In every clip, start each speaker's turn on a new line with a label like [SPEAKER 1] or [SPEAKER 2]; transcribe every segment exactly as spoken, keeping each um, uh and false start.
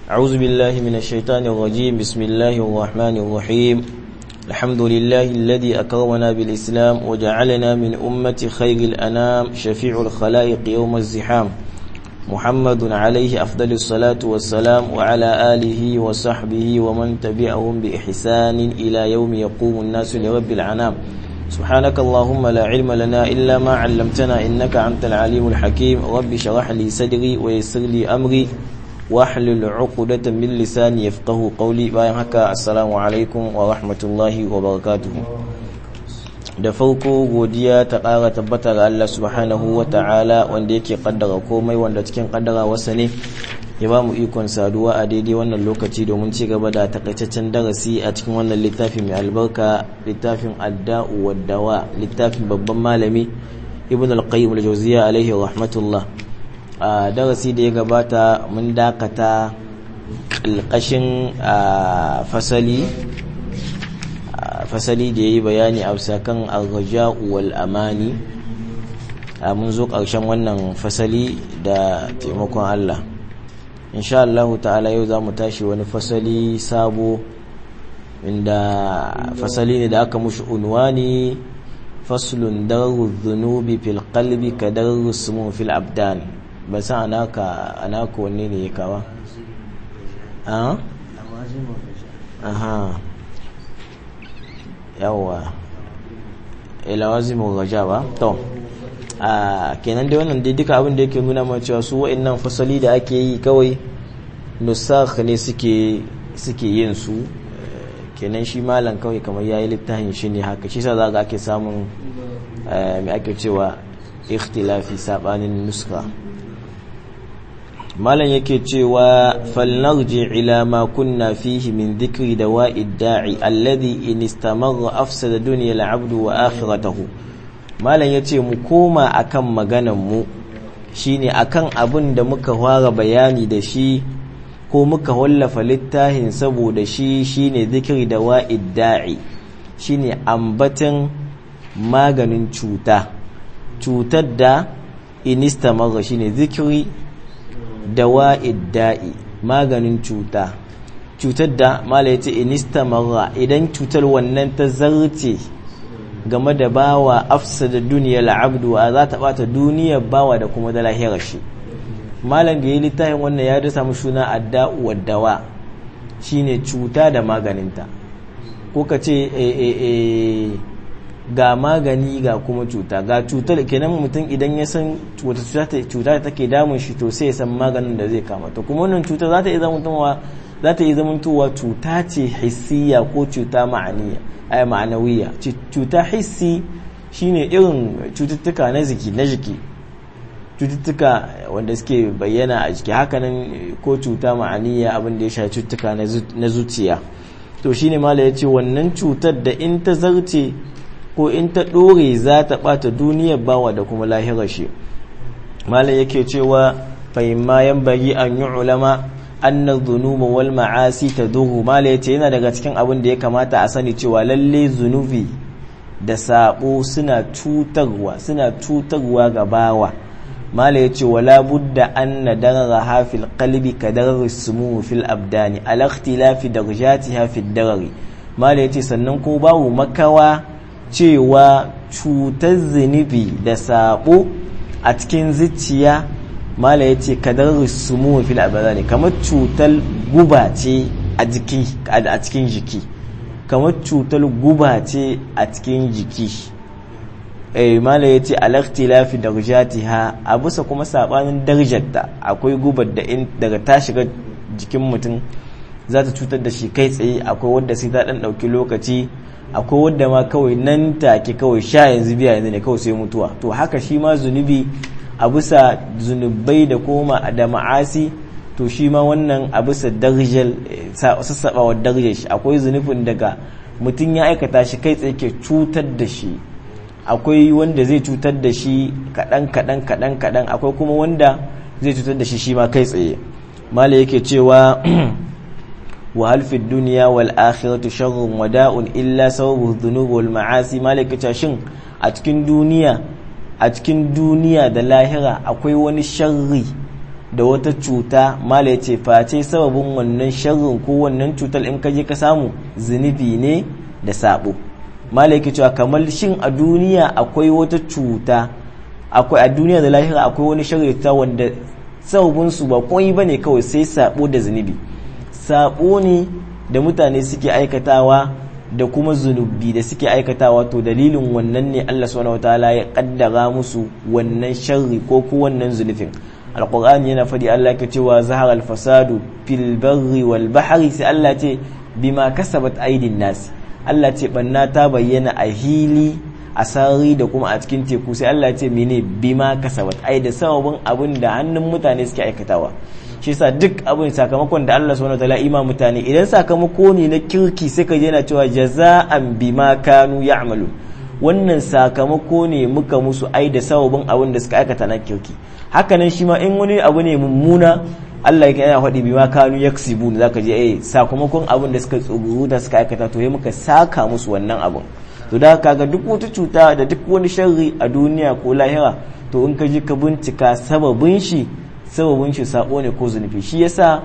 [SPEAKER 1] أعوذ بالله من الشيطان الرجيم. بسم الله الرحمن الرحيم. الحمد لله الذي أكرمنا بالإسلام وجعلنا من أمة خير الأنام شفيع الخلائق يوم الزحام، محمد عليه أفضل الصلاة والسلام وعلى آله وصحبه ومن تبعهم بإحسان إلى يوم يقوم الناس لرب العنام. سبحانك اللهم لا علم لنا إلا ما علمتنا إنك أنت العليم الحكيم. رب شرح لي صدري ويسر لي أمري واحلل عقدة من لساني يفقه قولي. باyan haka assalamu alaikum wa rahmatullahi wa barakatuh. Da farko godiya ta ƙara tabbata ga Allah subhanahu wa ta'ala wanda yake kaddara komai, wanda cikin kaddara wasa ne ya ba mu ikon saduwa a daidai wannan lokaci domin ci gaba da takaitaccen darasi a cikin wannan littafi mai albarka, littafin adda'u wad dawa, littafin babban malami ibn al-qayyim al-jawziyya alaihi rahmatullah. a darasi da ya gabata mun dakata kalkashin fasali fasali da yayi bayani a sakan ar-raja'u wal amani. mun zo karshen wannan fasali da taimakon Allah. insha Allah ta'ala yau zamu tashi wani fasali sabo, inda fasali ne da aka mushi unwani faslun daru dhunubi fil qalbi ka daru sumu fil abdan. ba san anaka anaka wanne ne ya kawa ah aha yawa ilawazimu rajaba to a kenan dai wannan dai duka abin da yake nuna mana cewa su wa'annan fasali da ake yi kawai nusakh ne suke suke yin su. kenan shi malam kawai kamar yayi littafin shi ne haka, shi sa za ga ake samun me ake cewa ikhtilafi sabanin nuska. malam yake cewa falnarji ila ma kunna fihi min dhikri dawa'id da'i alladhi in istamarra afsada dunya al-'abdu wa akhiratahu. malam yace mu koma akan maganan mu, shine akan abin da muka fara bayani da shi ko muka wallafa littafin saboda shi, shine dhikri dawa'id da'i, shine ambatin maganin cuta cutar da in istamarra, shine dhikri dawa'id da'i, maganin cuta cutar da mala yace inistamarra, idan cutar wannan ta zarce game da bawa afsada duniyal abdu, a za ta bata duniyar bawa da kuma da lahirar shi. malam da yayi littafin wannan ya da samu suna adda'u wad dawa, shine cuta da maganinta, ko kace eh eh eh ga magani ga kuma cuta. ga cutar kenan mutum idan ya san wata cuta da take damun shi to sai ya san maganin da zai kama. to kuma wannan cuta za ta iya zamantowa za ta iya zamantowa cuta ce hissiya ko cuta ma'aniya ay ma'anawiya. cuta hissi shine irin cututtuka na jiki na jiki cututtuka wanda suke bayyana a jiki, hakanan ko cuta ma'aniya abin da ya shafi cututtuka na zuciya. to shine mala yace wannan cutar da in ta zarce ko in ta ɗore za ta ɓata duniyar bawa da kuma lahirar shi. malam yake cewa fahimma yan bari an yi ulama annar zunuba wal ma'asi ta duhu. malam yace yana daga cikin abin da ya kamata a sani cewa lalle zunubi da sabo suna cutarwa suna cutarwa ga bawa. malam yace wala budda an nadara hafil qalbi kadar sumu fil abdani al ikhtilafi darajatiha fid darari. malam yace sannan ko babu makawa cewa cutar zunubi da sabo a cikin zuciya, mala ya ce kadar sumu fil abadani, kamar cutar guba ce a jiki a cikin jiki kamar cutar guba ce a cikin jiki. eh mala ya ce al-ikhtilafi darajatiha, a bisa kuma sabanin darajarta. akwai gubar da in daga ta shiga jikin mutum za ta cutar da shi kai tsaye, akwai wanda sai ta dan dauki lokaci, akwai wadda ma kawai nan take kawai sha yanzu biya yanzu ne kawai sai mutuwa. to haka shi ma zunubi a bisa zunubai da koma da ma'asi, to shi ma wannan a bisa darajar sassaɓawar darajar shi. akwai zunubin daga mutum ya aikata shi kai tsaye ke cutar da shi, akwai wanda zai cutar da shi kaɗan kaɗan kaɗan kaɗan, akwai kuma wanda zai cutar da shi shi ma kai tsaye. mala yake cewa وهل في الدنيا والآخرة شر وداء إلا سبب الذنوب والمعاصي. مالك shin a cikin duniya a cikin duniya da lahira akwai wani sharri da wata cuta mala yace face sababin wannan sharrin ko wannan cutar in ka je ka samu zunubi ne da sabo. mala yake cewa kamar shin a duniya akwai wata cuta, akwai a duniya da lahira akwai wani sharri ta wanda sababin su ba komai bane kawai sai sabo da zunubi. Sabo ne da mutane suke aikatawa da kuma zunubi da suke aikatawa, to dalilin wannan ne Allah subhanahu wataala ya kaddara musu wannan sharri ko ko wannan zunubin. Alqur'ani yana fadi Allah yake cewa zahara al-fasadu fil barri wal bahri, sai Allah ce bima kasabat aydin nas. Allah ce banna ta bayyana a hili, a sarari da kuma a cikin teku, sai Allah ce mene bima kasabat, ai da sababin abin da hannun mutane suke aikatawa. Shi yasa duk abin sakamakon da Allah subhanahu wataala ima mutane, idan sakamako ne na kirki sai ka je na cewa jaza'an bima kanu ya'malu, wannan sakamako ne muka musu ai da sababin abin da suka aikata na kirki. Haka nan shi ma in wani abu ne mummuna, Allah yake yana faɗi bima kanu yaksibun, zaka je eh sakamakon abin da suka tsuguru da suka aikata to yayi muka saka musu wannan abin. To da kaga duk wata cuta da duk wani sharri a duniya ko lahira, to in ka ji ka bincika sababin shi sababin shi sabo ne ko zunubi. Shi yasa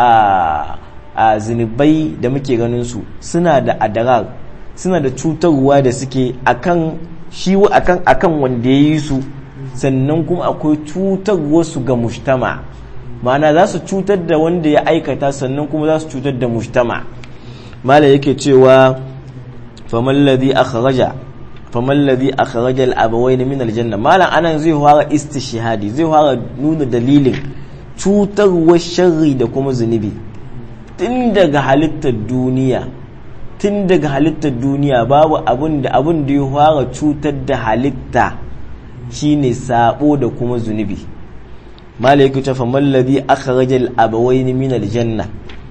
[SPEAKER 1] a a zunubai da muke ganin su suna da adarar, suna da cutarwa da suke akan shi akan akan wanda yayi su, sannan kuma akwai cutarwa su ga mujtama, ma'ana za su cutar da wanda ya aikata sannan kuma za su cutar da mujtama. mala yake cewa faman ladhi akhraja faman ladhi akhraja al-abawayn min al-janna. malan anan zai fara istishhadi, zai fara nuna dalilin cutarwar sharri da kuma zunubi tun daga halittar duniya tun daga halittar duniya babu abun da abun da ya fara cutar da halitta shine sabo da kuma zunubi. mala yake cewa faman ladhi akhraja al-abawayn min al-janna,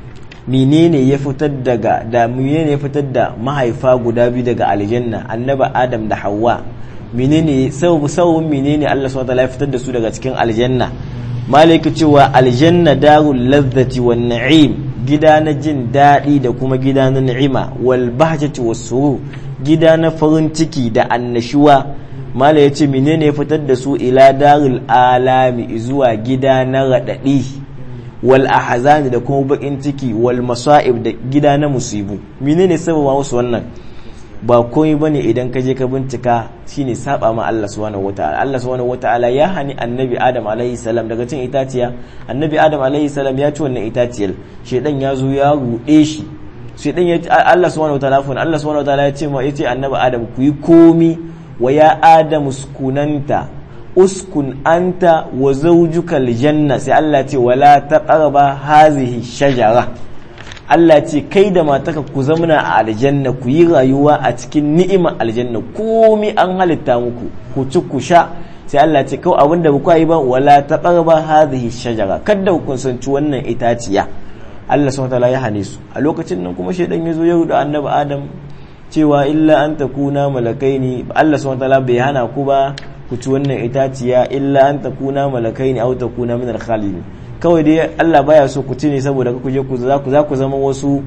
[SPEAKER 1] menene ya fitar daga da menene ya fitar da mahaifa guda biyu daga aljanna, annabi Adam da Hawwa. menene sababu sababin menene Allah subhanahu wataala ya fitar da su daga cikin aljanna. malaka cewa aljanna darul ladhati wan na'im, gida na jin dadi da kuma gida na ni'ima, wal bahjati was surur, gida na farin ciki da annashuwa. mala yace menene ya fitar da su ila darul alami, zuwa gida na radadi, wal ahzani da kuma bakin ciki, wal masa'ib da gida na musibu. menene sababa wasu wannan? ba komai bane idan ka je ka bincika shine saba ma Allah subhanahu wataala. Allah subhanahu wataala ya hani annabi Adam alaihi salam daga cin itaciya. annabi Adam alaihi salam ya ci wannan itaciyar, shedan ya zo ya rude shi. shedan ya Allah subhanahu wataala fa Allah subhanahu wataala ya ce ma yace annabi Adam ku yi komi, wa ya Adam uskunanta uskun anta wa zawjuka aljanna, sai Allah ce wala taqraba hazihi shajara. Allah ce kai da mataka ku zamana a aljanna, ku yi rayuwa a cikin ni'imar aljanna, komai an halitta muku, ku ci ku sha. sai Allah ce kawai abinda ba ku yi ba wala taqraba hazihi shajara, kada ku kusanci wannan itaciya. Allah subhanahu wa ta'ala ya hane su. a lokacin nan kuma shedan ya zo ya rudu annabi Adam cewa illa an takuna malakaini, Allah subhanahu wa ta'ala bai hana ku ba ku ci wannan itaciya illa an takuna malakaini aw takuna min al-khalidin. kawai dai Allah baya so ku ci ne saboda ku je ku za ku za ku zama wasu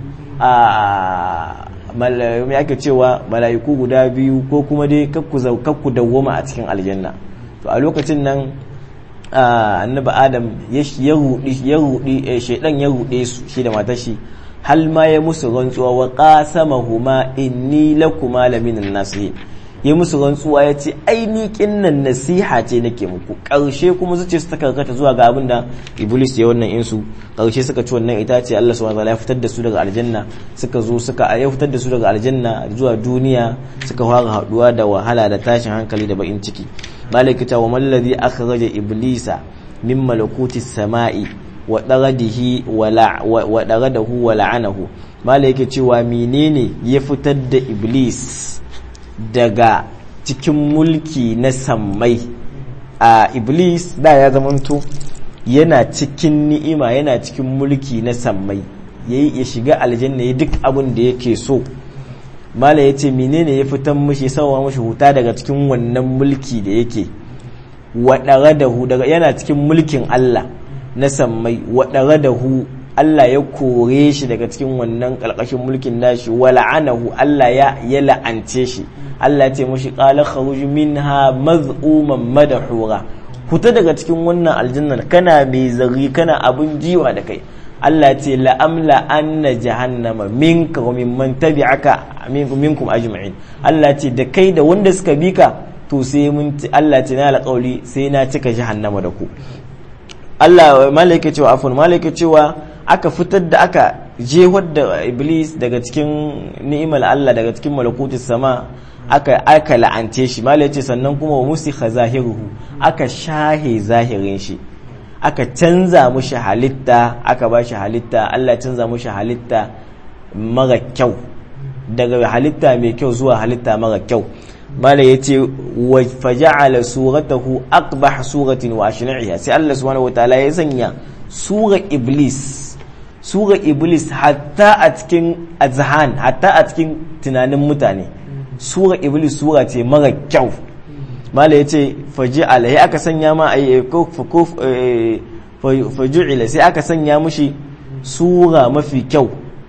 [SPEAKER 1] a malaiku ake cewa malaiku guda biyu, ko kuma dai kakku kakku dawwama a cikin aljanna. to a lokacin nan annabi Adam ya rudi ya rudi shedan ya rude su shi da matar shi, hal ma ya musu rantsuwa wa qasamahuma inni lakuma laminan nasihin. ya musu rantsuwa ya ce ai ni kinnan nasiha ce nake muku. Karshe kuma zuciya su ta karkata zuwa ga abin da Iblis ya wannan insu. Karshe suka ci wannan itace, Allah subhanahu wa ta'ala ya fitar da su daga aljanna, suka zo suka ya fitar da su daga aljanna zuwa duniya, suka fara haduwa da wahala da tashin hankali da bakin ciki. Malaikata wa mallazi akhraja iblisa min malakuti samai wa daradihi wa daradahu wa la'anahu. Malaike cewa menene ya fitar da Iblis daga cikin mulki na sammai? a Iblis da ya zamanto yana cikin ni'ima, yana cikin mulki na sammai, yayi ya shiga aljanna ya duk abin da yake so. mala yace menene ya fitan mishi sawa mishi huta daga cikin wannan mulki da yake? wadaradahu, daga yana cikin mulkin Allah na sammai, wadaradahu Allah ya kore shi daga cikin wannan kalkashin mulkin nashi, wala'anahu Allah ya ya la'ance shi. Allah ya ce mushi qala kharuj minha maz'uman madhura, huta daga cikin wannan aljannar kana mai zari kana abun jiwa da kai. Allah ce la'amla anna jahannama minka wa mimman tabi'aka minkum ajma'in. Allah ce da kai da wanda suka bi ka to sai mun Allah ce na alƙawli sai na cika jahannama da ku. Allah malaika cewa afun malaika cewa aka fitar da aka jehar da iblis daga cikin ni'imar Allah daga cikin malakutus sama aka aka la'ance shi malaika ce sannan kuma wa musikha zahiruhu aka shahe zahirin shi aka canza mushi halitta aka ba shi halitta Allah canza mushi halitta mara kyau daga halitta mai kyau zuwa halitta mara kyau. Malai yace wa faja'ala suratahu aqbah suratin wa ashna'iha sai Allah subhanahu wataala ya sanya sura iblis sura iblis hatta a cikin azhan hatta a cikin tunanin mutane sura iblis sura ce mara kyau. Malai yace faja'ala ya aka sanya ma ay faju'ila sai aka sanya mushi sura mafi kyau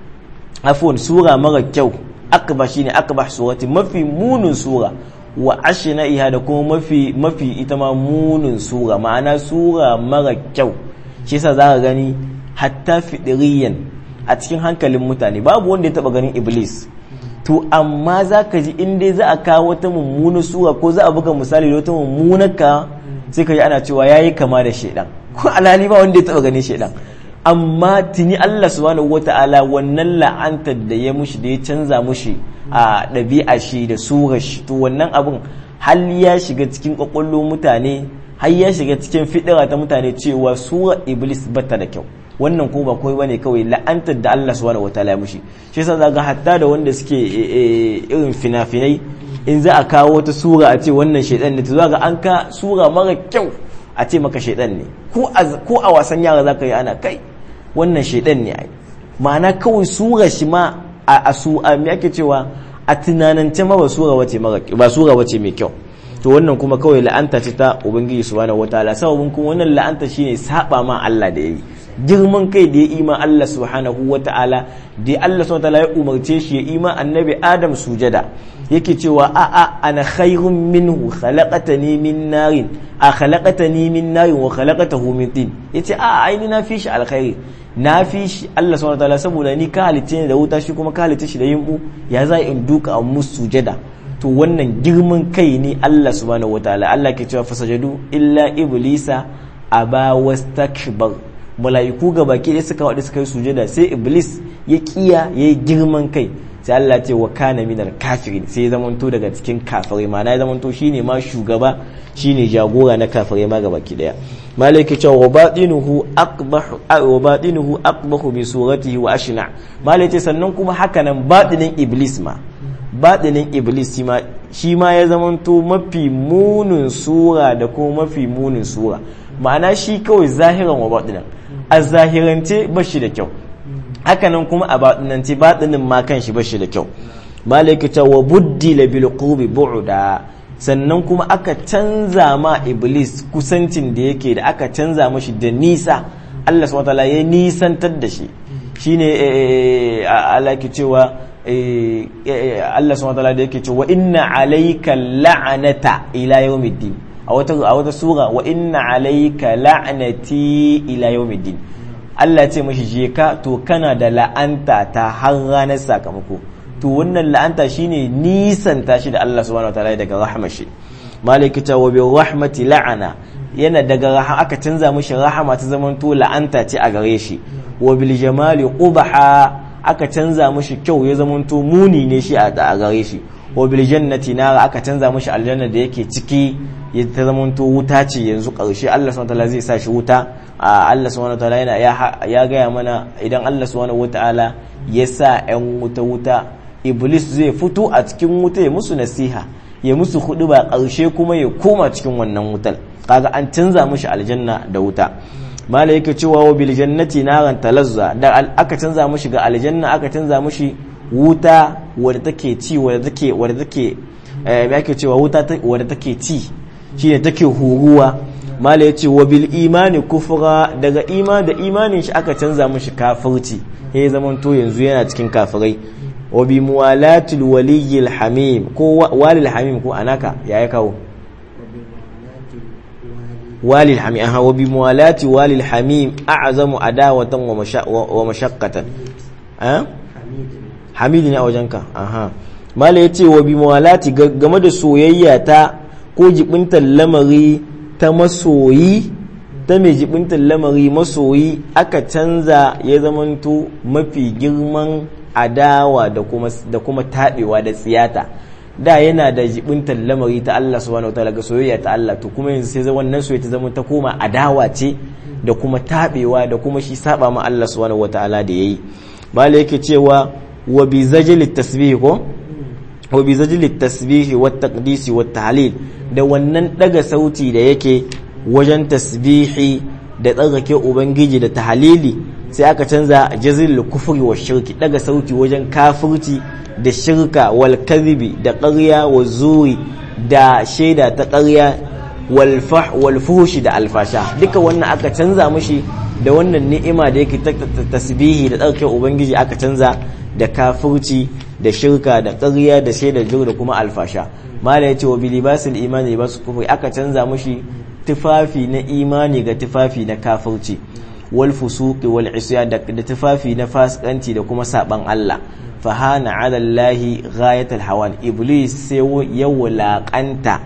[SPEAKER 1] afwan sura mara kyau akba shine akba surati mafi munin sura wa ashna'iha da kuma mafi mafi ita ma munin sura ma'ana sura mara kyau. Shi yasa zaka gani hatta fidiriyan a cikin hankalin mutane babu wanda ya taba ganin iblis to amma zaka ji in dai za a kawo wata mummunar sura ko za a buga misali da wata mummunar ka sai ka ji ana cewa yayi kama da shedan ko alhali ba wanda ya taba ganin shedan. Amma tuni Allah subhanahu wata'ala wannan la'antar da ya mushi da ya canza mushi a ɗabi'a shi da surar shi to wannan abun hal ya shiga cikin kwakwallo mutane har ya shiga cikin fidira ta mutane cewa surar iblis bata da kyau. Wannan ko ba kawai bane kawai la'antar da Allah subhanahu wata'ala ya mushi. Shi yasa zaga hatta da wanda suke irin fina-finai in za a kawo wata sura a ce wannan shaidan ne to zaga an ka sura mara kyau a ce maka shaidan ne ko a wasan yara zaka yi ana kai wannan shaidan ne ai ma'ana kawai sura shi ma a su a me ake cewa a tunanance ma ba sura wace mara ba sura wace mai kyau. To wannan kuma kawai la'anta ce ta ubangiji subhanahu wataala sababin kuma wannan la'anta shine saba ma Allah da yayi girman kai da ya ima Allah subhanahu wataala da Allah subhanahu wataala ya umarce shi ya ima annabi Adam sujada yake cewa a a ana khairun minhu khalaqatani min narin a khalaqatani min narin wa khalaqatahu min tin yace a aini na fi shi alkhairi na fi shi Allah subhanahu wataala saboda ni ka halice ni da wuta shi kuma ka halice shi da yimbu ya za in duka a musu sujada. To wannan girman kai ne Allah subhanahu wataala Allah ke cewa fasajadu illa iblisa aba wastakbar malaiku ga baki da suka wadi suka yi sujada sai iblis ya kiya yayi girman kai sai Allah ce wa kana minal kafirin sai ya zamanto daga cikin kafirai ma na ya zamanto shine ma shugaba shine jagora na kafirai ma gaba ki daya malaika ce wa batinuhu aqbahu wa batinuhu aqbahu bi suratihi wa ashna malaika sannan kuma hakanan batinin iblis ma batinin iblis ma shi ma ya zamanto mafi munin sura da kuma mafi munin sura ma'ana shi kawai zahiran wa batinan a zahirance bashi da kyau hakanan kuma a batinance batinin ma kanshi bashi da kyau malaika ta wa buddila bil qubi bu'da sannan kuma aka canza ma iblis kusancin da yake da aka canza mashi da nisa Allah subhanahu wataala ya nisantar da shi shine Allah ke cewa Allah subhanahu wataala da yake cewa inna alayka la'nata ila yawmiddin a wata a wata sura wa inna alayka la'nati ila yawmiddin Allah ya ce mashi je ka to kana da la'anta ta har ranar sakamako to wannan la'anta shine nisan tashi da Allah subhanahu wataala daga rahmar shi malaikata wa bi rahmati la'ana yana daga rahama aka canza mishi rahama ta zaman to la'anta ce a gare shi wa bil jamali qubaha aka canza mishi kyau ya zaman to muni ne shi a gare shi wa bil jannati nara aka canza mishi aljanna da yake ciki ya ta zaman to wuta ce yanzu karshe Allah subhanahu wataala zai sa shi wuta Allah subhanahu wataala yana ya gaya mana idan Allah subhanahu wataala ya sa ƴan wuta wuta iblis zai fito a cikin wuta ya musu nasiha ya musu hudu ba ƙarshe kuma ya koma cikin wannan wutar kaga an canza mishi aljanna da wuta malaika cewa wa bil jannati naran talazza da aka canza mishi ga aljanna aka canza mishi wuta wadda take ci wadda take wadda take eh me ake cewa wuta wadda take ci shine take huruwa malai yace wa bil imani kufra daga imani da imanin shi aka canza mishi kafirci ya zaman to yanzu yana cikin kafirai wa bi muwalatil waliyil hamim ko walil hamim ko anaka yayi kawo walil hamim aha wa bi muwalati walil hamim a'zamu adawatan wa mashaqqatan eh hamid ne a wajenka aha mala yace wa bi muwalati game da soyayya ta ko jibintar lamari ta masoyi ta mai jibintar lamari masoyi aka canza ya zamanto mafi girman adawa da kuma da kuma tabewa da tsiyata. Da yana da jibintar lamari ta Allah subhanahu wataala ga soyayya ta Allah, to kuma yanzu sai wannan soyayya ta zama ta koma adawa ce da kuma tabewa da kuma shi saba ma Allah subhanahu wataala da yayi. Mala yake cewa wa bi zajli tasbih ko wa bi zajli tasbih wa taqdis wa tahlil, da wannan daga sauti da yake wajen tasbihi da tsarkake ubangiji da tahlili sai aka canza jazil kufri wa shirki, daga sauti wajen kafirci da shirka wal kadhibi da ƙarya wa zuri da shaida ta ƙarya wal fah wal fuhshi da alfasha, duka wannan aka canza mishi da wannan ni'ima da yake tasbihi da tsarkake ubangiji aka canza da kafirci da shirka da ƙarya da shaida da kuma alfasha. mala yace wa bilibasil imani libasul kufri, aka canza mishi tufafi na imani ga tufafi na kafirci, wal fusuqi wal isyan da tufafi na fasikanci da kuma saban Allah. fahana ala Allahi ghayatul hawan, iblis sai ya wulakanta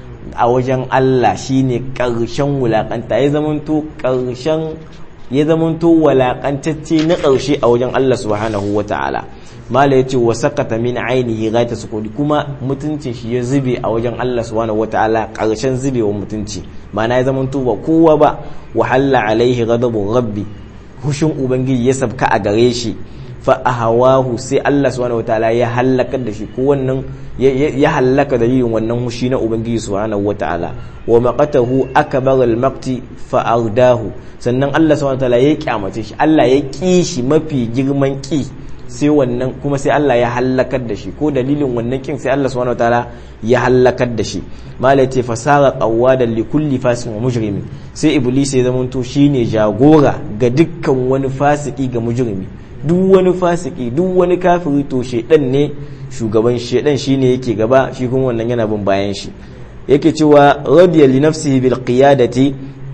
[SPEAKER 1] a wajen Allah shine karshen wulakanta, ya zamanto karshen ya zamanto wulakantacce na karshe a wajen Allah subhanahu wataala. mala yace wa sakata min ainihi ghayatul sukudi, kuma mutuncin shi ya zube a wajen Allah subhanahu wataala karshen zubewa mutunci, ma'ana ya zamanto ba kowa ba. wa halla alaihi ghadabu rabbi, hushin ubangiji ya sabka a gare shi. fa ahawahu, sai Allah subhanahu wataala ya halaka da shi, ko wannan ya halaka dalilin wannan hushi na ubangiji subhanahu wataala. wa maqatahu akbar al-maqti fa ardahu, sannan Allah subhanahu wataala ya kyamace shi, Allah ya ki shi mafi girman ki, sai wannan kuma sai Allah ya halakar da shi, ko dalilin wannan kin sai Allah subhanahu wataala ya halakar da shi. malai ce fasara qawadan li kulli fasiqin wa mujrimin, sai iblis ya zamanto shine jagora ga dukkan wani fasiki ga mujrimi, duk wani fasiki duk wani kafiri to shedan ne shugaban, shedan shine yake gaba, shi kuma wannan yana bin bayan shi. yake cewa radiya li nafsihi bil qiyadati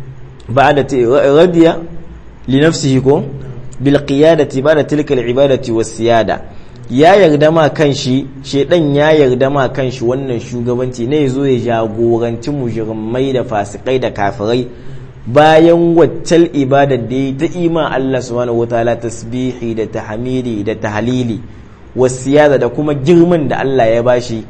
[SPEAKER 1] ba'da radiya li nafsihi ko bil qiyadati ba'da tilka al ibadati was siyada, ya yarda ma kanshi, shedan ya yarda ma kanshi wannan shugabanci ne yazo ya jagoranci mujrimai da fasikai da kafirai bayan waccal ibadar da yi ta ima Allah subhanahu wataala, tasbihi da tahmidi da tahlili wasiyada da kuma girman da Allah ya bashi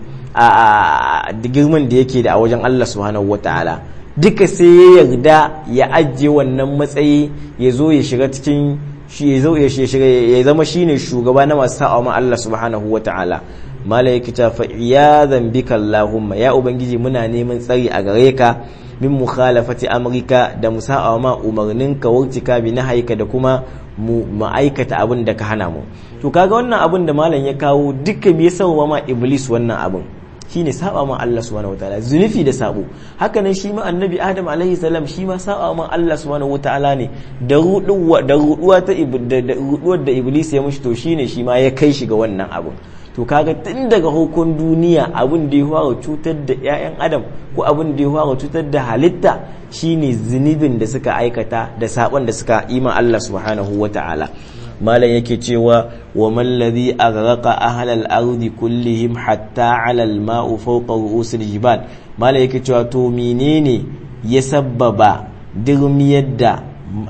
[SPEAKER 1] a da girman da yake da a wajen Allah subhanahu wataala, duka sai ya yarda ya ajiye wannan matsayi ya zo ya shiga cikin shi, ya zo ya shiga ya zama shine shugaba na masu sa'a ma Allah subhanahu wataala. malaikata fa iyadan bika Allahumma, ya ubangiji muna neman tsari a gare ka min mukhalafati amrika, da musa'a ma umarninka, wurtika bi nahayika, da kuma mu ma'aikata abin da ka hana mu. to kaga wannan abin da malam ya kawo duka me yasa ma iblis wannan abin shine saba ma Allah subhanahu wataala, zunufi da sabo. haka nan shi ma annabi Adam alaihi salam shi ma saba ma Allah subhanahu wataala ne, da ruduwa da ruduwa ta da ruduwar da iblis ya mushi, to shine shi ma ya kai shi ga wannan abin. to kaga tun daga hukun duniya abin da ya fara cutar da ƴaƴan adam ko abin da ya fara cutar da halitta shine zunubin da suka aikata da sabon da suka yi ma Allah subhanahu wataala. malam yake cewa wa man ladhi aghraqa ahlal ardi kullihim hatta ala al ma'u fawqa ru'usil jibal. malam yake cewa to menene ya sabbaba dirmiyar da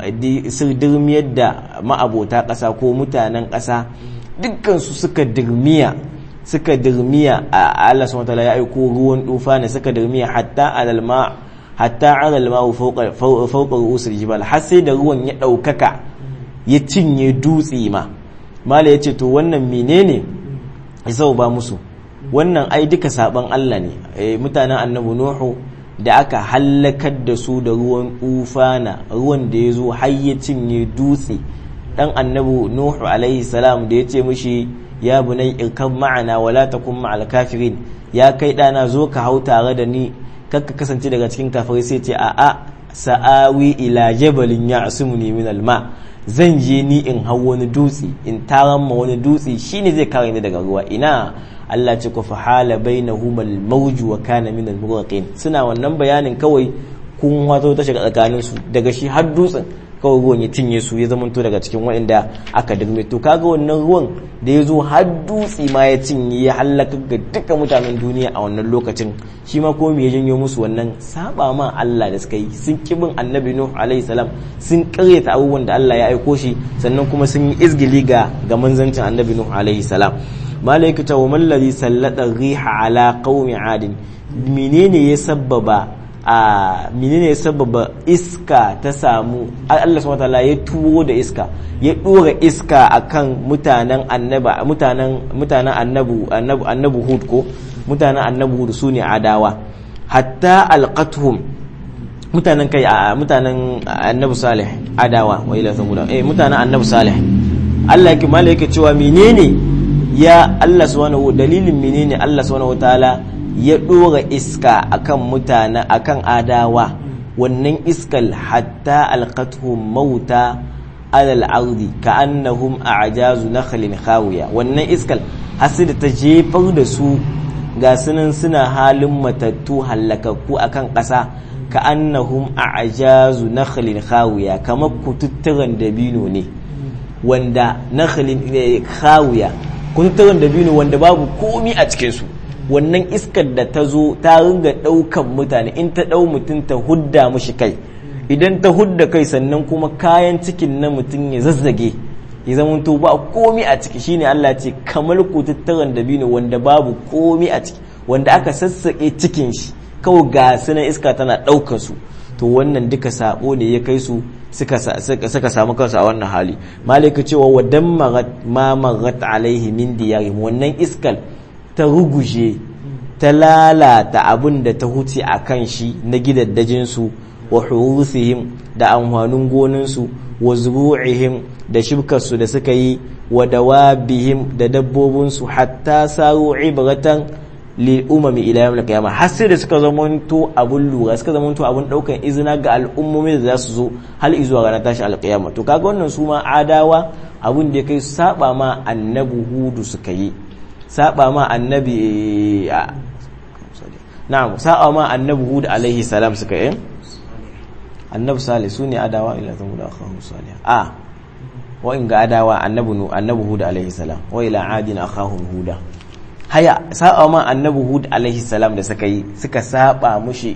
[SPEAKER 1] dirmiyar da ma'abota ƙasa ko mutanen ƙasa dukkansu suka dirmiya suka dirmiya a Allah subhanahu wataala ya aiko ruwan dufa ne, suka dirmiya hatta alal ma hatta alal ma fawqa fawqa ru'usil jibal, har sai da ruwan ya daukaka ya cinye dutse ma. mala yace to wannan menene isau ba musu wannan ai duka saban Allah ne. e, mutanen annabi nuhu da aka halakar da su da ruwan ufana, ruwan da ya zo har ya cinye dutse. dan annabi nuhu alaihi salam da yace mishi ya bunai irkab ma'ana wala takun ma'al kafirin, ya kai dana zo ka hau tare da ni kakka kasance daga cikin kafirai, sai ce a a sa'awi ila jabalin ya'sumuni min alma, zan je ni in hau wani dutse in taran ma wani dutse shine zai kare ni daga ruwa. ina Allah ce ku fahala bainahuma al-mawj wa kana min al-mughraqin, suna wannan bayanin kawai kun wato ta shiga tsakanin su daga shi har dutsen kawai ruwan ya cinye su ya zamanto daga cikin waɗanda aka dirme to kaga wannan ruwan da ya zo har dutse ma ya cinye ya halaka ga duka mutanen duniya a wannan lokacin shi ma ko me ya janyo musu wannan saba ma Allah da suka yi sun kibin annabi Nuh alaihi salam sun karyata abubuwan da Allah ya aiko shi sannan kuma sun yi izgili ga ga manzancin annabi Nuh alaihi salam malaikata wa man ladhi sallata riha ala qaumi adin menene ya sabbaba a menene ya sababa iska ta samu Allah subhanahu wataala ya tuwo da iska ya dora iska akan mutanen annaba mutanen mutanen annabu annabu annabu hud ko mutanen annabu hud sune adawa hatta alqatuhum mutanen kai mutanen annabu salih adawa wa ila samud eh mutanen annabu salih Allah yake malaika cewa menene ya Allah subhanahu dalilin menene Allah subhanahu wataala ya ɗora iska akan mutane akan adawa wannan iskal hatta alqatuhum mauta alal ardi ka'annahum a'jazu nakhlin khawiya wannan iskal hasida ta jefar da su ga sunan suna halin matattu halakakku akan ƙasa ka'annahum a'jazu nakhlin khawiya kamar kututturan dabino ne wanda nakhlin khawiya kututturan dabino wanda babu komi a cikin su wannan iskar da ta zo ta ringa ɗaukan mutane in ta ɗau mutum ta hudda mushi kai idan ta hudda kai sannan kuma kayan cikin na mutum ya zazzage ya zama to ba komi a ciki shine Allah ce kamar kututturan dabino wanda babu komi a ciki wanda aka sassaƙe cikin shi kawai ga sunan iska tana ɗaukar su to wannan duka sabo ne ya kai su suka suka samu kansu a wannan hali malaka cewa wa dammarat ma marat alaihi min diyarihim wannan iskal ta ruguje ta lalata abin da ta huce a kan shi na gidaddajinsu wa hurusihim da amfanin goninsu wa zuru'ihim da shibkarsu da suka yi wa dawabihim da dabbobinsu hatta saru ibratan lil umami ila yawmil qiyamah har sai da suka zamanto abun lura suka zamanto abun daukan izina ga al'ummomi da za su zo hal izuwa ranar tashi alqiyama to kaga wannan su ma adawa abun da ya kai saba ma annabi hudu suka yi saba ma annabi na'am saba ma annabi hud alaihi salam suka yi annabi salih sune adawa ila zamud akhahum salih a wa in ga adawa annabi nu annabi hud alaihi salam wa ila adin akhahum huda haya saba ma annabi hud alaihi salam da suka yi suka saba mushi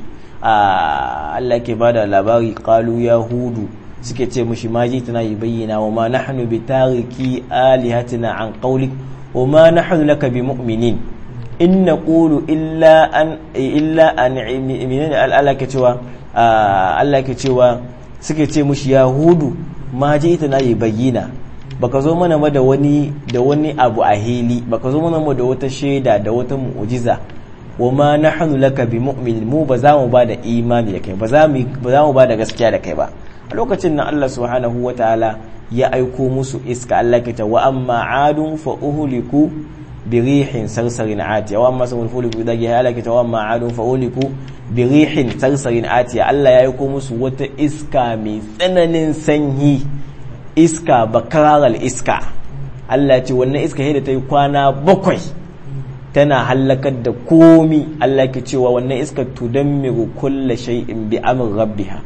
[SPEAKER 1] Allah ke bada labari qalu ya hudu suke ce mushi ma ji tana bayyana wa ma nahnu bitariki alihatina an qawlik وما نحن لك بمؤمنين إن نقول إلا أن إلا أن من الله كتوا الله كتوا سكتي مش يهود ما جئتنا يبينا baka zo mana da wani da wani abu a hili baka zo mana da wata shaida da wata mu'jiza wa ma nahnu laka bimu'min mu ba za mu ba da imani da kai ba za mu ba za mu ba da gaskiya da kai ba a lokacin nan Allah subhanahu wataala ya aiko musu iska Allah ke ta wa amma adun fa uhliku bi rihin sarsarin atiya wa amma samul fuliku da ya Allah ke ta wa amma adun fa uhliku bi rihin sarsarin atiya Allah ya aiko musu wata iska mai tsananin sanyi iska bakaral iska Allah ce wannan iska da ta yi kwana bakwai tana halakar da komi Allah ke cewa wannan iska tudammiru kulli shay'in bi amri rabbiha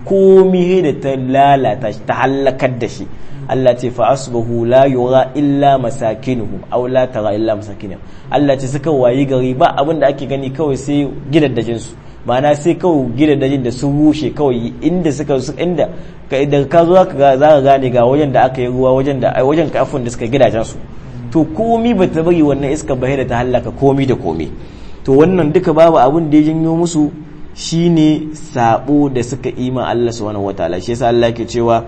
[SPEAKER 1] komi da ta lalata ta halakar da shi Allah ce fa asbahu la yura illa masakinuhum aw la tara illa masakinuhum Allah ce suka wayi gari ba abin da ake gani kawai sai gidaddajin su ma'ana sai kawai gidaddajin da su rushe kawai inda suka inda da ka zo zaka za ka gane ga wajen da aka yi ruwa wajen da wajen kafin da suka gidajen su to komi ba ta bari wannan iska ba da ta halaka komi da komi to wannan duka babu abin da ya janyo musu shine sabo da suka ima Allah subhanahu wataala shi yasa Allah yake cewa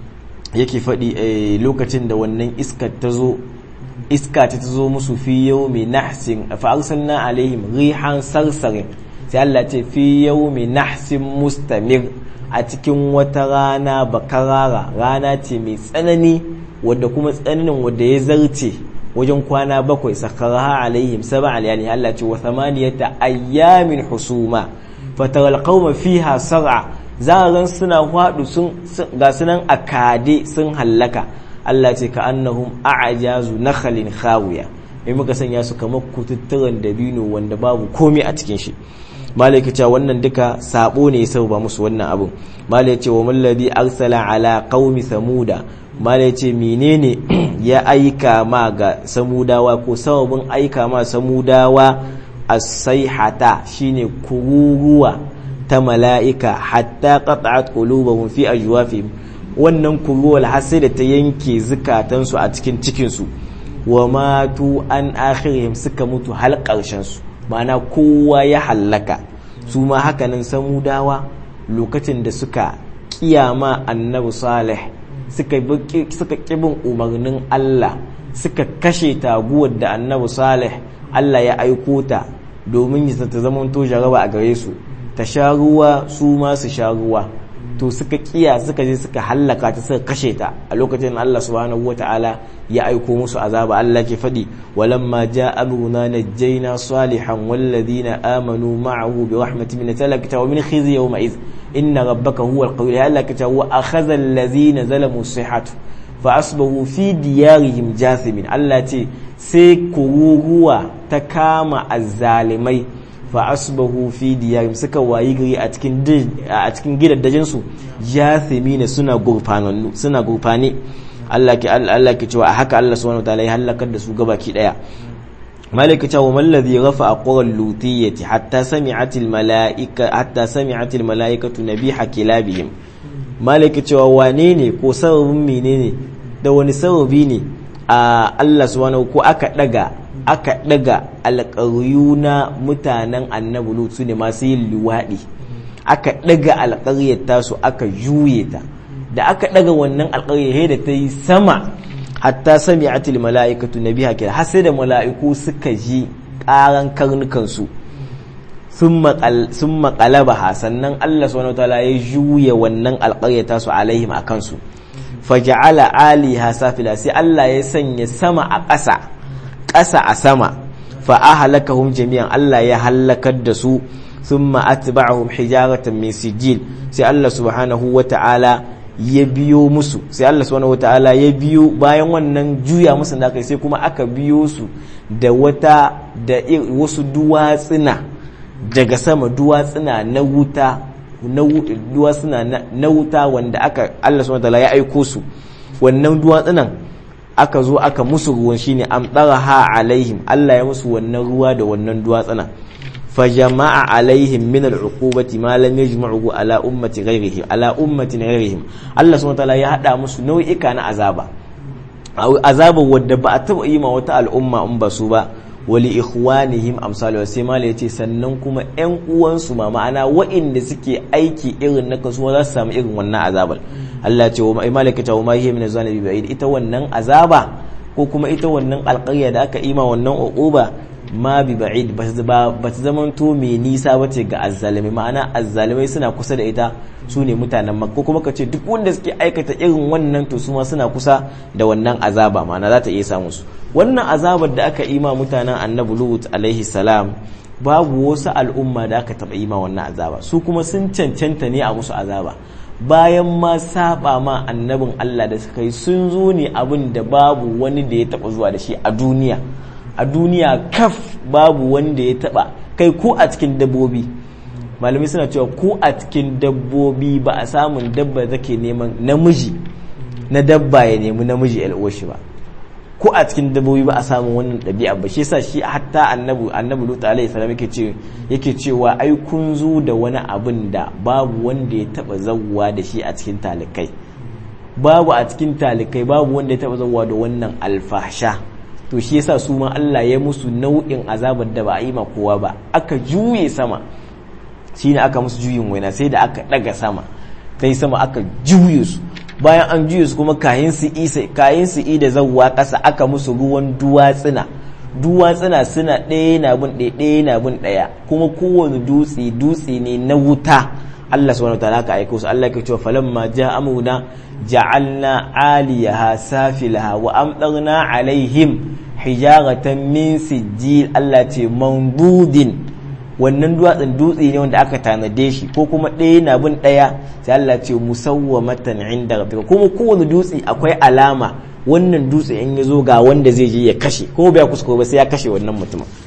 [SPEAKER 1] yake faɗi lokacin da wannan iska ta zo iska ta zo musu fi yawmi nahsin fa arsalna alaihim rihan sarsarin sai Allah ce fi yawmi nahsin mustamir a cikin wata rana bakarara rana ce mai tsanani wadda kuma tsananin wadda ya zarce wajen kwana bakwai sakaraha alaihim sab'a layali Allah ce wa thamaniyata ayyamin husuma fataral qauma fiha sar'a zaran suna hwadu sun ga sunan akade sun hallaka Allah ce ka annahum a'jazu nakhlin khawiya mai muka sanya su kamar kututturan dabino wanda babu komai a cikin shi malaka cewa wannan duka sabo ne ya ba musu wannan abun. Malaka cewa malladhi arsala ala qaumi samuda, malaka ce menene ya aika ma ga samudawa ko sababin aika ma samudawa as-sayhata shine kururuwa ta mala'ika hatta qat'at qulubuhum fi ajwafihim, wannan kuruwar har sai da ta yanke zukatansu a cikin cikinsu, wa matu an akhirihim suka mutu hal ƙarshensu, ma'ana kowa ya hallaka. Su ma hakanan samudawa lokacin da suka kiyama annabi salih suka suka kibin umarnin Allah, suka kashe taguwar da annabi salih Allah ya aiko ta domin ya ta zamanto jaraba a gare su, ta sha ruwa su ma su sha ruwa, to suka kiya suka je suka hallaka ta suka kashe ta. A lokacin Allah subhanahu wata'ala ya aiko musu azaba. Allah ke faɗi walamma jaa amruna najjayna salihan walladhina amanu ma'ahu bi rahmatin min talakta wa min khizyi yawma idh inna rabbaka huwal qawiy. Allah ka ta wa akhadha alladhina zalamu sihhatu fa asbahu fi diyarihim jathimin. Allah ce sai kururuwa ta kama azzalimai, fa asbahu fi diyarihim suka wayi gari a cikin a cikin gidaddajin su jathimina suna gurfanannu suna gurfane. Allah ke Allah ke cewa haka Allah subhanahu wataala ya halakar da su gabaki daya. malaka cewa man ladhi rafa'a qawal lutiyyati hatta sami'atil malaika hatta sami'atil malaikatu nabiha kilabihim. malaka cewa wane ne ko sababin menene da wani sababi ne a Allah subhanahu ko aka daga aka daga alƙaryu na mutanen annabi Lut su ne masu yin luwaɗi, aka daga alƙaryar tasu aka juye ta, da aka daga wannan alƙaryar da ta yi sama hatta sami'atil mala'ikatu nabiha kila, har sai da mala'iku suka ji ƙaran karnukansu sun maƙalabaha, sannan Allah subhanahu wataala ya juye wannan alƙaryar tasu alaihim a kansu. Faja'ala aliha safila, sai Allah ya sanya sama a ƙasa ƙasa a sama, fa ahlakahum jami'an, Allah ya halakar da su. Thumma atba'ahum hijaratan min sijil, sai Allah subhanahu wata'ala ya biyo musu sai Allah subhanahu wata'ala ya biyo bayan wannan juya musu da kai, sai kuma aka biyo su da wata da wasu duwatsuna daga sama, duwatsuna na wuta na duwatsuna na wuta wanda aka Allah subhanahu wata'ala ya aiko su. Wannan duwatsunan aka zo aka musu ruwan shine amdaraha alaihim, Allah ya musu wannan ruwa da wannan duwatsuna. fajama'a alaihim min al'uqubati ma lam yajma'u ala ummati ghayrihim ala ummatin ghayrihim. Allah subhanahu wataala ya hada musu nau'ika na azaba, azaba wadda ba a taba yi ma wata al'umma in ba su ba. Wali ikhwanihim amsalu, sai mala yace sannan kuma ƴan uwansu ma, ma'ana wa'inda suke aiki irin na kasuwa za su samu irin wannan azabar. Allah ce wa malaikata wa ma hiya min azanabi ba'id, ita wannan azaba ko kuma ita wannan alƙarya da aka ima wannan uquba ma bi ba'id, ba ta zamanto mai nisa bace ga azzalimai, ma'ana azzalimai suna kusa da ita, su ne mutanen Makka, ko kuma ka ce duk wanda suke aikata irin wannan to su ma suna kusa da wannan azaba, ma'ana za ta iya samun su. Wannan azabar da aka ima mutanen annabi Lut alaihi salam, babu wasu al'umma da aka taba ima wannan azaba, su kuma sun cancanta ne a musu azaba. Bayan ma saba ma annabin Allah da suka yi, sun zo ne abin da babu wani da ya taba zuwa da shi a duniya a duniya kaf, babu wanda ya taba, kai ko a cikin dabbobi, malamai suna cewa ko a cikin dabbobi ba a samun dabba da take neman namiji na dabba ya nemi namiji al'uwashi ba, ko a cikin dabbobi ba a samun wannan ɗabi'a ba. shi yasa shi hatta annabi annabi Lut alaihi salam yake ce yake cewa ai kun zo da wani abin da babu wanda ya taba zawwa da shi a cikin talikai, babu a cikin talikai babu wanda ya taba zawwa da wannan alfahsha. To shi yasa su ma Allah ya musu nau'in azabar da ba a yi ma kowa ba, aka juye sama, shine aka musu juyin waina, sai da aka daga sama kai sama aka juye su. Bayan an juye su kuma kayan su isa kayan su da zawwa kasa, aka musu ruwan duwatsuna duwatsuna suna ɗaya na bin ɗaya ɗaya na bin ɗaya, kuma kowane dutse dutse ne na wuta. Allah subhanahu wataala ka aika su. Allah ya ce falamma jaa amruna ja'alna 'aliyaha safilaha wa amtarna 'alaihim hijaratan min sijil. Allah ce mandudin, wannan duwatsun dutse ne wanda aka tanade shi, ko kuma ɗaya na bin ɗaya, sai Allah ce musawwamatan 'inda rabbika, kuma kowane dutse akwai alama, wannan dutse in yazo ga wanda zai je ya kashe, ko bai kuskure ba sai ya kashe wannan mutumin. To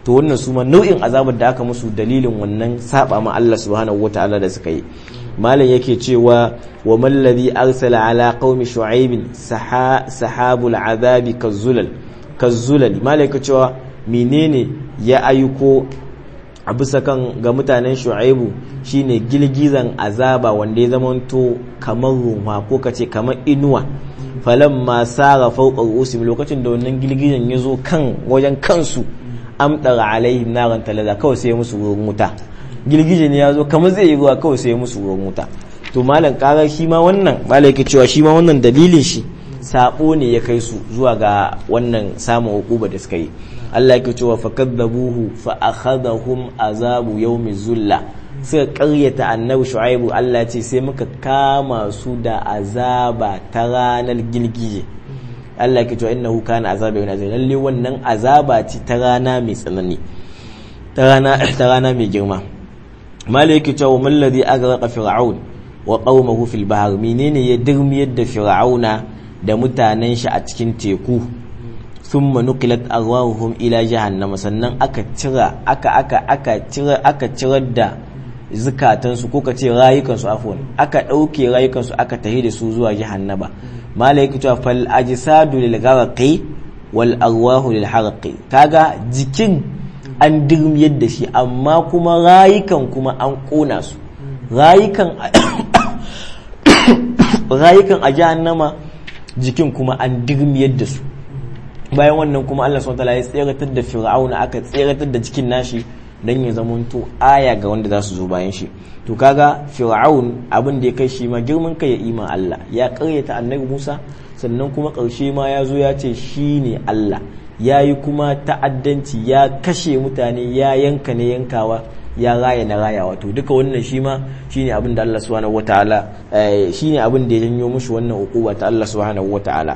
[SPEAKER 1] to wannan su ma nau'in azabar da aka musu dalilin wannan saba ma Allah subhanahu wataala da suka yi. malam yake cewa wa man ladhi arsala ala qaumi shu'aib sahabul azabi kazzulal kazzulal malam yake cewa menene ya ayyuko a bisa kan ga mutanen shu'aibu shine gilgizan azaba wanda ya zamanto kamar ruwa ko kace kamar inuwa falamma sara fawqa ru'usim lokacin da wannan gilgizan yazo kan wajen kansu amdara alaihim naran talaza kawai sai musu ruwan wuta. Gilgije ne yazo kamar zai yi ruwa kawai sai musu ruwan wuta. To malam karar shi ma wannan malai yake cewa shi ma wannan dalilin shi sabo ne ya kai su zuwa ga wannan samun hukuba da suka yi. Allah yake cewa fakadzabuhu fa akhadhahum azabu yawmi zulla, suka karyata annabi shu'aibu. Allah ce sai muka kama su da azaba ta ranar gilgije. Allah yake cewa innahu kana azaba yawmi zulla, lalle wannan azaba ce ta rana mai tsanani, ta rana ta rana mai girma. Malai yake cewa man ladhi aghraqa fir'aun wa qaumahu fil bahr, menene ya dirmiyar da fir'auna da mutanen shi a cikin teku. Thumma nuqilat arwahuhum ila jahannama, sannan aka cira aka aka aka cira aka cirar da zukatansu ko kace rayukansu afwan, aka dauke rayukansu aka tahi da su zuwa jahannama. Malaiku ta fal ajsadu lil gharqi wal arwahu lil harqi, kaga jikin an dirmiyar da shi amma kuma rayukan kuma an kona su. Rayukan rayukan a jahannama, jikin kuma an dirmiyar da su. Bayan wannan kuma Allah subhanahu wataala ya tseratar da fir'auna, aka tseratar da jikin nashi dan ya zamanto aya ga wanda za su zo bayan shi. To kaga fir'aun abin da ya kai shi ma girman kai ya iman Allah, ya karyata annabi Musa, sannan kuma karshe ma ya zo ya ce shine Allah, ya yi kuma ta'addanci, ya kashe mutane, ya yanka ne yankawa, ya raya na rayawa. To duka wannan shi ma shine abin da Allah subhanahu wataala shine abin da ya janyo mushi wannan hukuma ta Allah subhanahu wataala.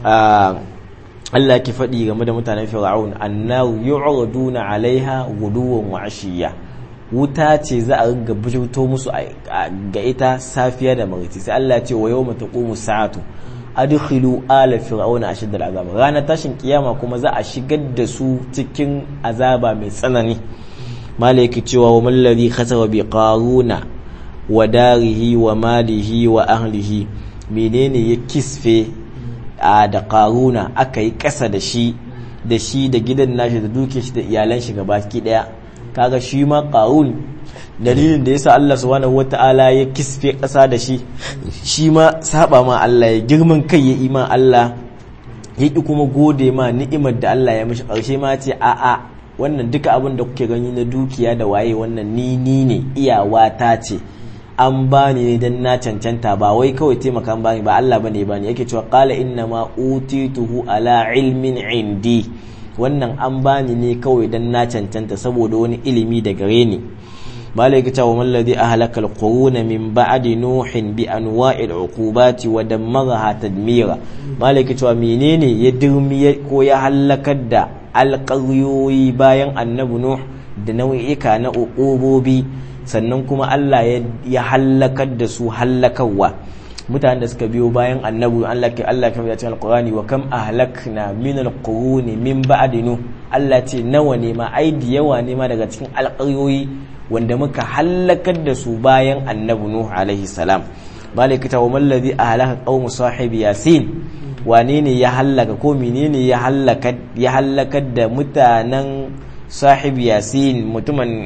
[SPEAKER 1] Allah ke faɗi game da mutanen Fir'aun, annahu yu'raduna 'alaiha ghuduwan wa 'ashiyya, wuta ce za a ringa bijirto musu ga ita safiya da maraice. Sai Allah ce wa yawma taqumu sa'atu adkhilu ala fir'auna ashadda al'azab, ranar tashin kiyama kuma za a shigar da su cikin azaba mai tsanani. Malaki cewa wa man ladhi khasara bi qaruna wa darihi wa malihi wa ahlihi, menene ya kisfe a da qaruna aka yi kasa da shi da shi da gidan nashi da duke shi da iyalan shi gabaki daya. Kaga shi ma qarun dalilin da yasa Allah subhanahu wataala ya kisfe kasa da shi, shi ma saba ma Allah, ya girman kai ya iman Allah, ya ki kuma gode ma ni'imar da Allah ya mishi. Karshe ma ce a a wannan duka abin da kuke gani na dukiya da waye wannan ni ni ne, iyawa ta ce, an bani ne dan na cancanta, ba wai kawai taimaka bani ba, Allah bane bani. Yake cewa qala inna ma utituhu ala ilmin indi, wannan an bani ne kawai dan na cancanta saboda wani ilimi da gare ni. malaka ta wa malladhi ahlaka alquruna min ba'di nuhin bi anwa'il uqubati wa dammaraha tadmira. malaka ta menene ya dirmi ko ya halakar da alqaryoyi bayan annabi nuh da nau'ika na uqubobi, sannan kuma Allah ya halakar da su halakarwa. mutanen da suka biyo bayan annabi Allah ke Allah kan ya ce alqurani wa kam ahlakna min alquruni min ba'di nuh, Allah ce nawa ne ma aidi yawa ne ma daga cikin alqaryoyi wanda muka halakar da su bayan annabi nuh alaihi salam. malaka wa man ladhi ahlaka qaum sahibi yasin, wane ne ya halaka ko menene ya halaka ya halakar da mutanen sahib yasin, mutumin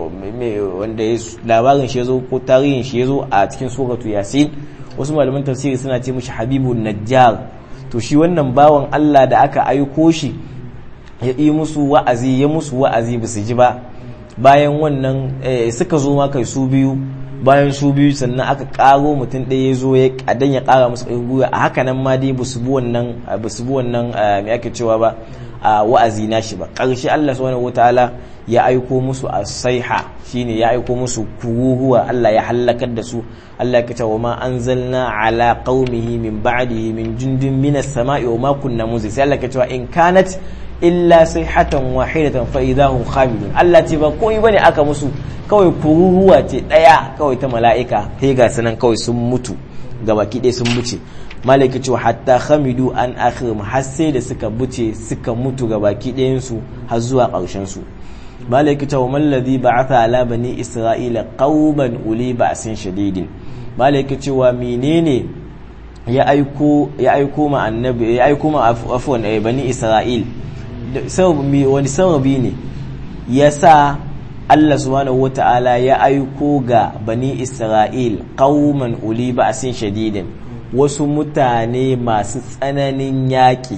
[SPEAKER 1] wanda labarin shi yazo ko tarihin shi yazo a cikin suratu yasin. wasu malaman tafsiri suna ce mishi habibun najjar. to shi wannan bawan Allah da aka aiko shi ya yi musu wa'azi, ya musu wa'azi ba su ji ba. bayan wannan suka zo ma kai su biyu, bayan su biyu sannan aka karo mutum ɗaya ya zo ya kadan ya kara musu ƙarfi a haka nan ma dai ba su bi wannan ba su bi wannan me ake cewa ba a wa'azi nashi ba. ƙarshe Allah subhanahu wataala ya aiko musu as-sayha, shine ya aiko musu kuruhuwa, Allah ya halakar da su. Allah ya kace wa ma anzalna ala qaumihi min ba'dihi min jundin minas sama'i wa ma kunna munzil. sai Allah ya kace in kanat illa sayhatan wahidatan fa idahum khamidun. Allah ce ba komai bane aka musu, kawai kuruhuwa ce daya kawai ta mala'ika, sai ga sanan kawai sun mutu gabaki ɗaya sun buce. malaka cewa hatta khamidu an akhirum, har sai da suka buce suka mutu gabaki ɗayan su har zuwa ƙarshen su. malaki ta wa ladhi ba'atha ala bani isra'ila qauman uli ba'sin shadidin malaki cewa menene ya aiko ya aiko ma annabi ya aiko ma afwan eh bani isra'il sababi wani sababi ne yasa Allah subhanahu wata'ala ya aiko ga bani isra'il qauman uli ba'sin shadidin wasu mutane masu tsananin yaki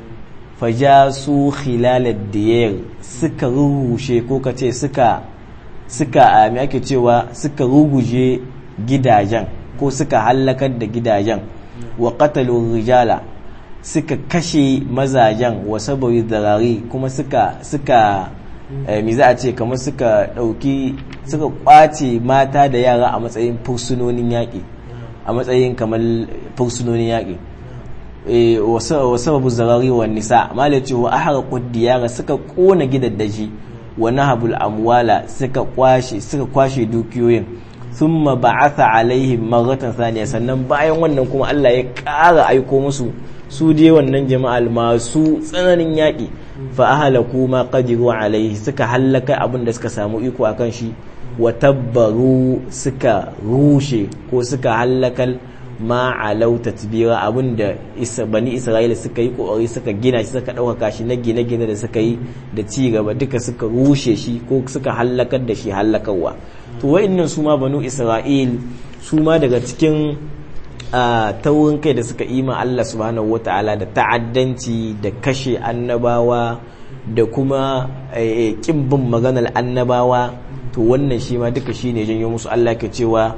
[SPEAKER 1] fajasu khilalad diyar suka rugushe ko kace suka suka me ake cewa suka ruguje gidajen ko suka halakar da gidajen wa qatalu rijala suka kashe mazajen wa sabawi darari kuma suka suka me za a ce kamar suka dauki suka kwace mata da yara a matsayin fursunonin yaki a matsayin kamar fursunonin yaki wa sababu zarari wa nisa malaci wa ahraqu diyara suka kona gidaddaji wa nahabul amwala suka kwashe suka kwashe dukiyoyin thumma ba'atha alaihim maghatan thaniya sannan bayan wannan kuma Allah ya ƙara aiko musu su dai wannan jama'al masu tsananin yaki fa ahlaku ma qadiru alaihi suka halaka abin da suka samu iko akan shi wa tabbaru suka rushe ko suka halakal ma alau tatbira abinda bani isra'ila suka yi kokari suka gina shi suka dauka shi na gine-gine da suka yi da ci gaba duka suka rushe shi ko suka halakar da shi halakarwa to wa'annan su ma banu isra'il su ma daga cikin taurin kai da suka ima Allah subhanahu wataala da ta'addanci da kashe annabawa da kuma kin bin maganar annabawa to wannan shi ma duka shine janyo musu Allah ke cewa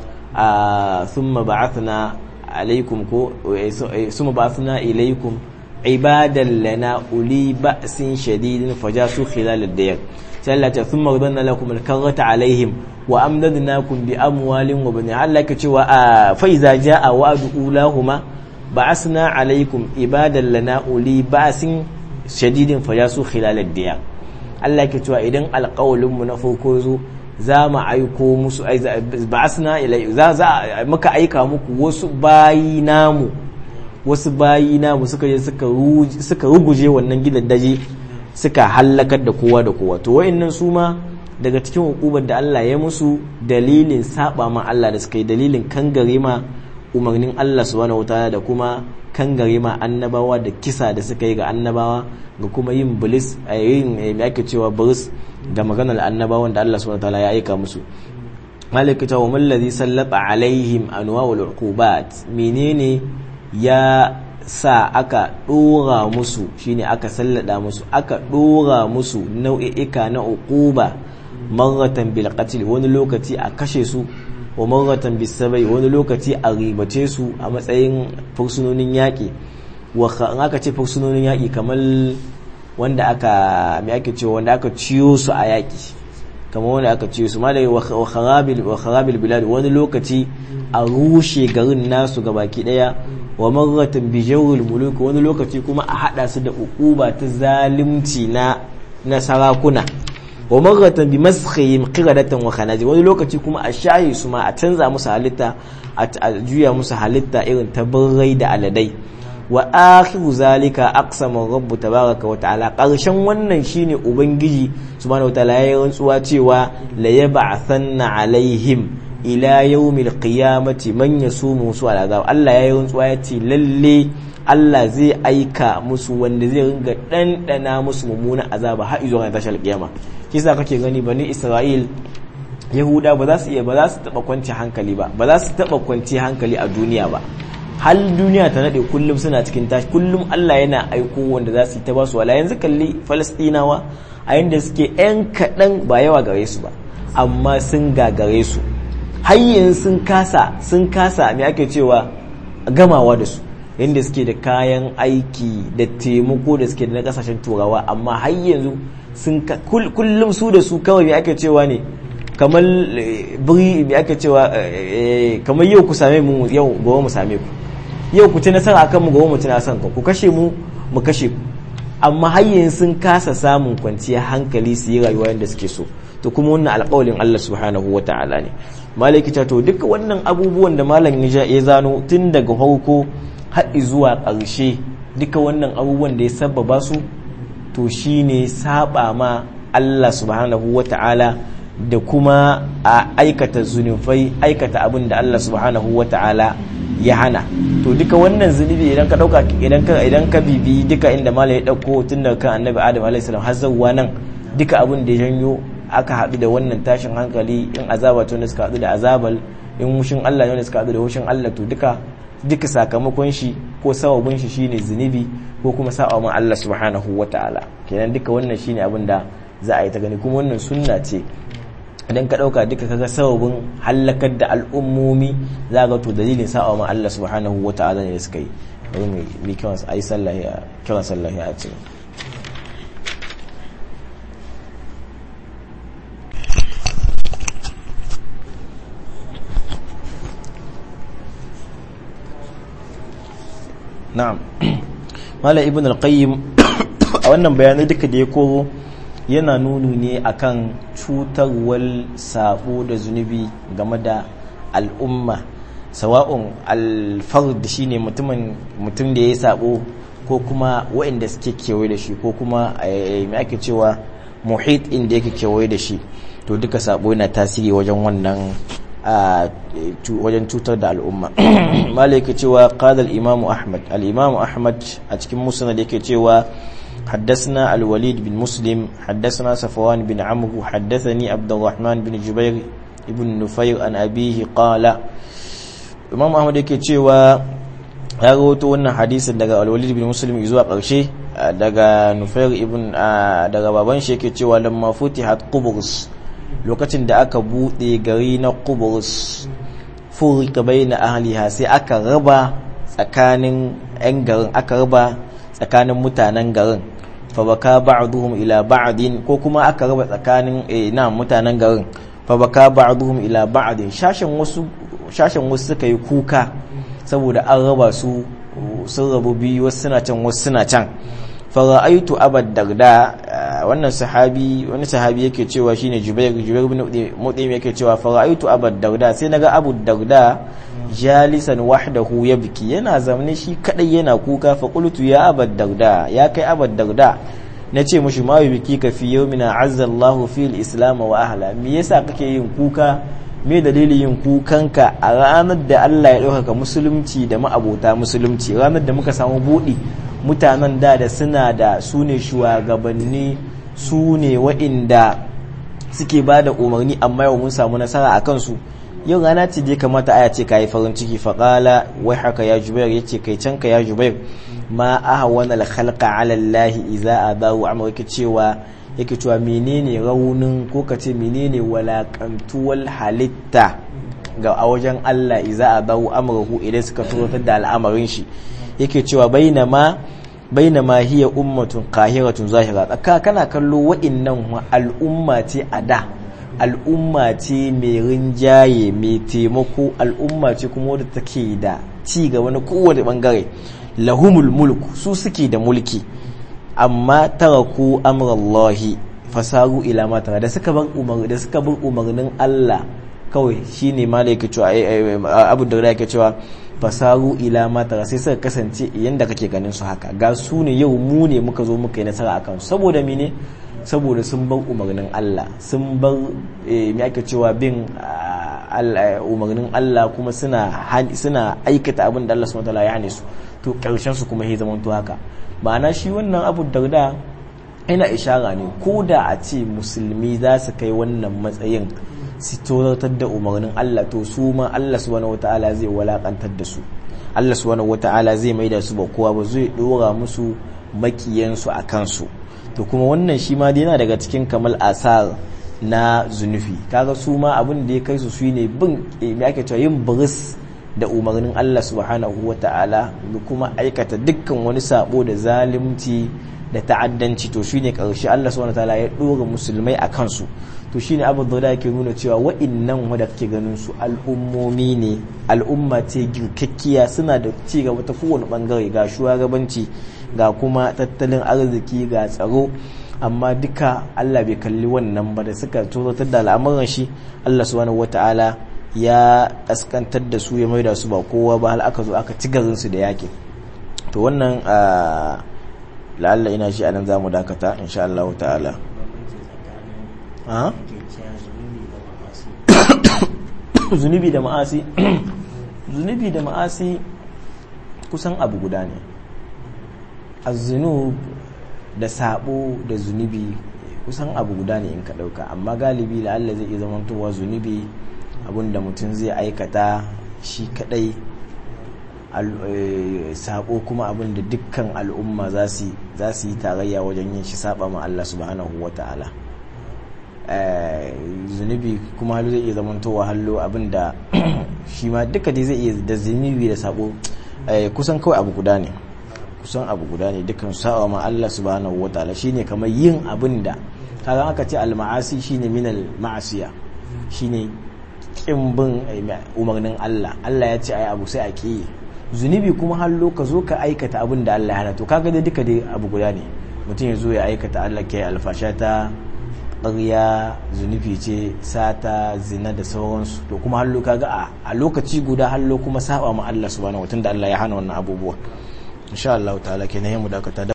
[SPEAKER 1] thumma ba'athna alaikum ko suma ba'athna ilaikum ibadan lana uli ba'sin shadidin fajasu khilal ad-diyar sai Allah ta thumma radanna lakum al-karrata alaihim wa amdadnakum bi amwalin wa banin Allah ke cewa fa iza jaa wa'du ulahuma ba'athna alaikum ibadan lana uli ba'sin shadidin fajasu khilal ad-diyar Allah ke cewa idan alqawlun mu na farko zo za mu aiko musu ba'asna ilai za za muka aika muku wasu bayi namu wasu bayi namu suka je suka suka ruguje wannan gidaddaji suka halakar da kowa da kowa to wayannan su ma daga cikin hukubar da Allah ya musu dalilin saba ma Allah da suka yi dalilin kangare ma umarnin Allah subhanahu wataala da kuma kangare ma annabawa da kisa da suka yi ga annabawa ga kuma yin bilis a yin me ake cewa bilis da maganar annabawan da Allah subhanahu wataala ya aika musu malikata wa mallazi sallata alaihim anwa'ul uqubat menene ya sa aka dora musu shine aka sallada musu aka dora musu nau'i'ika na uquba marratan bil qatl wani lokaci a kashe su wa marratan bis sabai wani lokaci a ribace su a matsayin fursunonin yaki wa aka ce fursunonin yaki kamar wanda aka me ake cewa wanda aka ciyo su a yaki kamar wanda aka ciyo su malai wa kharabil wa kharabil bilad wani lokaci a rushe garin nasu gabaki daya wa marratan bi jawril muluk wani lokaci kuma a hada su da ukuba ta zalimci na na sarakuna wa marratan bi maskhihim qiradatan wa khanazir wani lokaci kuma a shayi su ma a canza musu halitta a juya musu halitta irin ta birrai da aladai wa akhiru zalika aqsama rabbu tabaraka wa ta'ala karshen wannan shine ubangiji subhanahu wa ta'ala ya rantsuwa cewa la yab'athanna alaihim ila yawmil qiyamati man yasumu su al'azab Allah ya rantsuwa ya ce lalle Allah zai aika musu wanda zai ringa dandana musu mummunan azaba har zuwa tashar kiyama kisa kake gani bani Isra'il Yahuda ba za su iya ba za su taba kwanci hankali ba ba za su taba kwanci hankali a duniya ba hal duniya ta nade kullum suna cikin tashi kullum Allah yana aiko wanda za su yi ta basu wala yanzu kalli Falastinawa a yanda suke yan kadan ba yawa gare su ba amma sun gagare su hayyin sun kasa sun kasa me ake cewa gamawa da su yanda suke da kayan aiki da taimako da suke da na kasashen turawa amma har yanzu sun kullum su da su kawai me ake cewa ne kamar biri me ake cewa kamar yau ku same mu yau gobe mu same ku yau ku ci nasara akan mu gobe mu ci nasara ku kashe mu mu kashe ku amma har yanzu sun kasa samun kwanciyar hankali su yi rayuwa yadda suke so to kuma wannan alƙawarin Allah subhanahu wata'ala ne malaki ta to duka wannan abubuwan da malam ya zano tun daga farko har zuwa ƙarshe duka wannan abubuwan da ya sabbaba su to shine saba ma Allah subhanahu wata'ala da kuma a aikata zunubai aikata abin da Allah subhanahu wata'ala ya hana. To duka wannan zunubi idan ka dauka idan ka idan ka bibi duka inda malai ya dauko tun daga kan annabi Adam alaihi salam har zuwa nan duka abin da ya janyo aka haɗu da wannan tashin hankali, in azaba to ne suka haɗu da azabal, in hushin Allah ne suka haɗu da hushin Allah, to duka duka sakamakon shi ko sababin shi shine zunubi ko kuma sa'a ma Allah subhanahu wataala. Kenan duka wannan shine abin da za a yi ta gani, kuma wannan sunna ce. Idan ka dauka duka kaga sababin halakar da al'ummomi za ga to dalilin sa'a ma Allah subhanahu wataala ne suka yi. Bari mu mi kiran ayi sallah ya kiran sallah ya ce. Na'am. Malam Ibn al-Qayyim a wannan bayanai duka da ya koro yana nuni ne akan cutarwar sabo da zunubi game da al'umma, sawa'un al-fard shine mutumin mutum da yayi sabo ko kuma waɗanda suke kewaye da shi ko kuma me ake cewa muhit inda yake kewaye da shi, to duka sabo yana tasiri wajen wannan a wajen cutar da al'umma. Malai yake cewa qala al-imam Ahmad al-imam Ahmad a cikin musnad yake cewa حدثنا الوليد بن مسلم حدثنا صفوان بن عمرو حدثني عبد الرحمن بن جبير ابن نفير عن أبيه قال. Imam Ahmad yake cewa ya rawaito wannan hadisin daga al-Walid bin Muslim zuwa ƙarshe daga Nufair ibn daga baban shi yake cewa lamma futihat Qubrus, lokacin da aka bude gari na Qubrus, furika baina ahliha, sai aka raba tsakanin yan garin, aka raba tsakanin mutanen garin, fa baka ba'dhum ila ba'din, ko kuma aka raba tsakanin na mutanen garin, fa baka ba'dhum ila ba'din, shashin wasu shashin wasu suka yi kuka saboda an raba su, sun rabu biyu, wasu suna can wasu suna can. fara'aitu abad darda, wannan sahabi wani sahabi yake cewa shine Jubair Jubair ibn Mut'im yake cewa fara'aitu abad darda, sai naga Abu Darda jalisan wahdahu yabki, yana zamne shi kadai yana kuka. fa qultu ya abad darda, ya kai abad darda, nace mushi ma yubki ka fi yawmina azza Allahu fil islam wa ahla, me yasa kake yin kuka, me dalilin yin kukanka a ranar da Allah ya dauka musulunci da ma'abota musulunci, ranar da muka samu budi, mutanen da da suna da su ne shugabanni, su ne wa'inda suke ba da umarni, amma yau mun samu nasara a kansu. Yau rana ce da kamata aya ce kayi farin ciki. Faƙala wai haka ya Jubair, yace kai canka ya Jubair, ma ahwana al-khalqa ala Allah idza adahu amr, yake cewa yake cewa menene raunin ko kace menene walakantuwal halitta ga a wajen Allah idza adahu amruhu, idan suka turotar da al'amarin shi. Yake cewa bainama bainama hiya ummatun qahiratun zahira, tsaka kana kallo wa'innan al'umma ce a da, al'umma ce mai rinjaye mai taimako, al'umma ce kuma wadda take da ci gaba na kowane bangare. Lahumul mulku, su suke da mulki, amma taraku amrallahi fasaru ila ma tara, da suka bar umar da suka bar umarnin Allah kawai, shine ma da yake cewa Abu Darda yake cewa fasaru ila matara, sai suka kasance yanda kake ganin su haka, ga su ne yau mu ne muka zo muka yi nasara akan su. Saboda mene? Saboda sun bar umarnin Allah, sun bar me ake cewa bin umarnin Allah, kuma suna suna aikata abin da Allah subhanahu wataala ya hane su, to karshen su kuma ya zama to haka. Ma'ana shi wannan Abu Darda ina ishara ne, ko da a ce musulmi za su kai wannan matsayin su tozatar da umarnin Allah, to su ma Allah subhanahu wataala zai walakantar da su, Allah subhanahu wataala zai maida su ba kowa ba, zai dora musu makiyansu a kansu. To kuma wannan shi ma yana daga cikin kamal asar na zunufi. Kaga su ma abin da ya kai su su ne bin me ake cewa yin buris da umarnin Allah subhanahu wataala, da kuma aikata dukkan wani sabo da zalunci da ta'addanci. To shine karshe Allah subhanahu wataala ya dora musulmai a kansu. To shine Abu Darda yake nuna cewa wa'innan wanda kake ganin su al'ummomi ne, al'umma ce girkakkiya, suna da ci gaba ta kowane bangare, ga shugabanci, ga kuma tattalin arziki, ga tsaro, amma duka Allah bai kalli wannan ba, da suka tsoratar da al'amuran shi, Allah subhanahu wataala ya kaskantar da su, ya maida su ba kowa ba, hal aka zo aka ci garin su da yaki. To wannan la'alla ina shi anan zamu dakata insha Allah ta'ala. a zunubi da ma'asi zunubi da ma'asi kusan abu guda ne. az-zunub da sabo da zunubi kusan abu guda ne in ka dauka, amma galibi la'alla zai iya zamantowa zunubi abinda mutum zai aikata shi kadai, sabo kuma abinda dukkan al'umma za su yi tarayya wajen yin shi, saba ma Allah subhanahu wata'ala. zunubi kuma halu zai iya zamantowa hallo abinda shi ma duka dai zai iya, da zunubi da sabo kusan kawai abu guda ne kusan abu guda ne dukkan saba ma Allah subhanahu wataala, shine kamar yin abinda kaga aka ce al-ma'asi shine min al-ma'asiya, shine kin bin umarnin Allah. Allah ya ce ai abu sai a ki. Zunubi kuma hallo ka zo ka aikata abinda Allah ya hana, to kaga dai duka dai abu guda ne. Mutum ya zo ya aikata Allah ke alfashata, ƙarya, zunubi ce, sata, zina da sauransu, to kuma hallo kaga a lokaci guda hallo kuma saba ma Allah subhanahu wataala, tunda Allah ya hana wannan abubuwa. insha Allah ta'ala kenan mu dakata.